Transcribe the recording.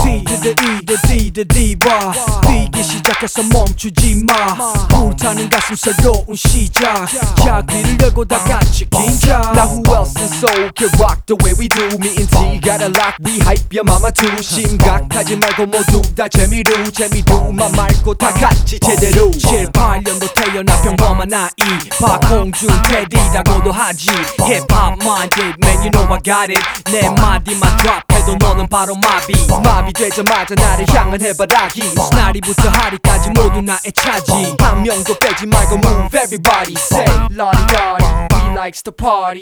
D to the E the D the D와 뛰기 시작해서 멈추지 마 불타는 가슴 새로운 시작 자 귀를 열고 다 같이 긴장 Now who else in soul can rock the way we do? Me and T got a lock, we hype your mama too. 심각하지 말고 모두 다 재미로만 말고 다 같이 제대로 7, 8년도 태어나 평범한 아이 박홍준 테디라고도 하지 힙합 minded man you know I got it 내 마디만 드랍해도 너는 바로 마비 되자마자 나를 향한 해바라기 스나리부터 하리까지 모두 나의 차지 한 명도 빼지 말고 move everybody say Lottie Dottie we likes to party